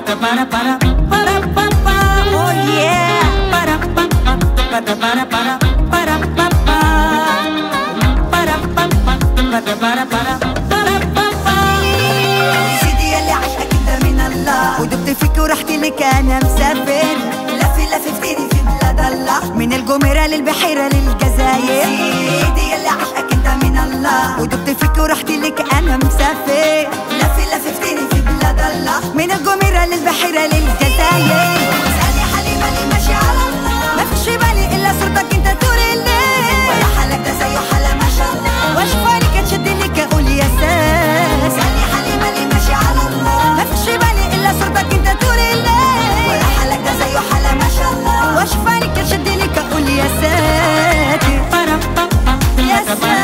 سيدي يلي عشقك انت من الله، ودبت فيك ورحت لك انا مسافر، لفي لففتيني في بلاد الله، من الجميرة للبحيرة للجزائر. سيدي يلي عشقك انت من الله، ودبت فيك ورحت لك انا مسافر، لفي لففتيني في بلاد الله، من الجميرة للبحيرة للجزائر. اسألي حليمة اللي ماشي على الله، ما فيش في بالي الا صورتك انت طول الليل، ولا حالك ده زيه حالة ما شاء الله، واشفاني كتشد لك اقول يا ساس. اسألي حليمة اللي ماشي على الله، ما فيش في بالي الا صورتك انت طول الليل، ولا حالك ده زيه حالة ما شاء الله، واشفاني كتشد لك اقول يا ساتر يا ساتر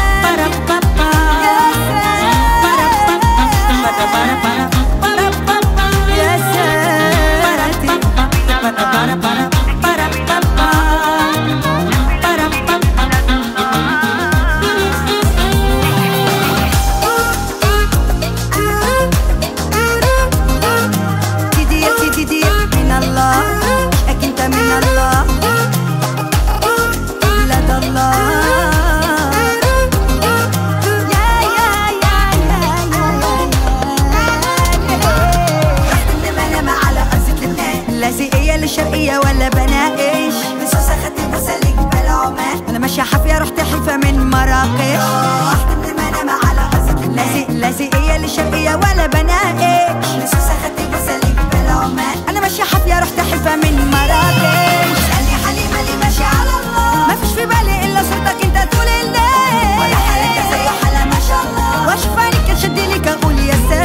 الشرقية ولا بناقش، بسوسة خدت بوسة جبال عمان، أنا ماشية حافية رحت حلفة من مراكش. رحت من منامة على غزة لازقية للشرقية ولا بناقش، بسوسة خدت بوسة جبال عمان، أنا ماشية حافية رحت حلفة من مراكش. اسألني حليمة اللي ماشي على الله، ما فيش في بالي إلا صورتك أنت طول الليل، ولا حالك زي حالة ما شاء الله، واشفاني كتشد لك أقول يا سلام.